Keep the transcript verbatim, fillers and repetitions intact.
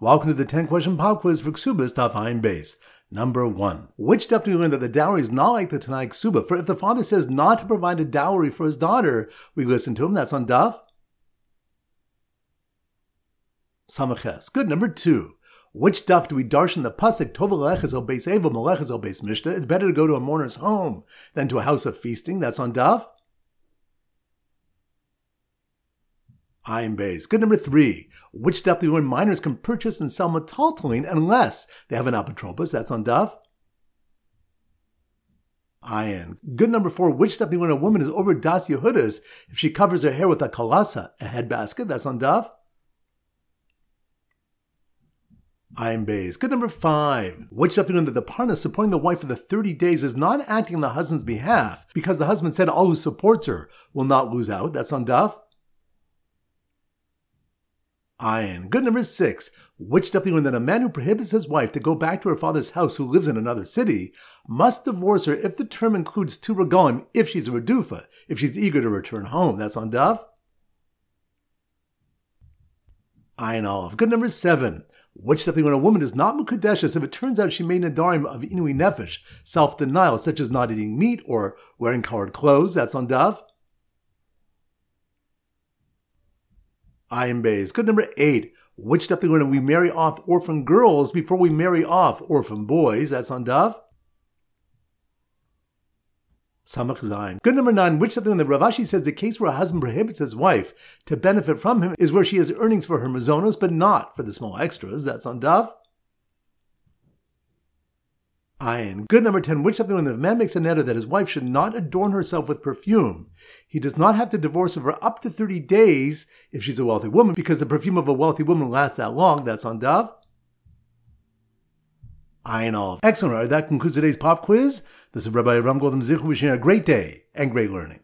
Welcome to the ten question pop quiz for Ksubas Taf Ayin Beis. Number one. Which daf do we learn that the dowry is not like the Tanai Ksuba? For if the father says not to provide a dowry for his daughter, we listen to him. That's on daf Samaches. Good. Number two. Which daf do we darshan the pasuk Tov Aleches El Beis Eva Maleches El Beis Mishta? It's better to go to a mourner's home than to a house of feasting. That's on daf Ayin Beis. Good. Number three. Which daf do we learn minors can purchase and sell metaltalin unless they have an apotropos? That's on daf Ayin. Good. Number four. Which daf do we learn a woman is over das Yehudas if she covers her hair with a kalasa, a head basket? That's on daf Ayin Beis. Good. Number five. Which daf do we learn that the partner supporting the wife for the thirty days is not acting on the husband's behalf because the husband said all who supports her will not lose out? That's on daf Ayin. Good. Number six. Which daf do we learn that a man who prohibits his wife to go back to her father's house who lives in another city must divorce her if the term includes two regalim, if she's a redufa, if she's eager to return home? That's on daf Ayin Aleph. Good. Number seven. Which daf do we learn a woman is not mukadeshes if it turns out she made nadarim of inui nefesh, self-denial, such as not eating meat or wearing colored clothes? That's on daf Ayin Beis. Good. Number eight. Which daf do we learn we marry off orphan girls before we marry off orphan boys? That's on daf Samach Zayin. Good. Number nine. Which daf do we learn that Rav Ashi says the case where a husband prohibits his wife to benefit from him is where she has earnings for her mazonos, but not for the small extras? That's on daf Ayin. Good. Number ten. Which daf do we learn that if a man makes a neder that his wife should not adorn herself with perfume, he does not have to divorce her for up to thirty days if she's a wealthy woman, because the perfume of a wealthy woman lasts that long? That's on daf Ayin Aleph. Excellent. All right, that concludes today's pop quiz. This is Rabbi Ram Goldman Zichu wishing you a great day and great learning.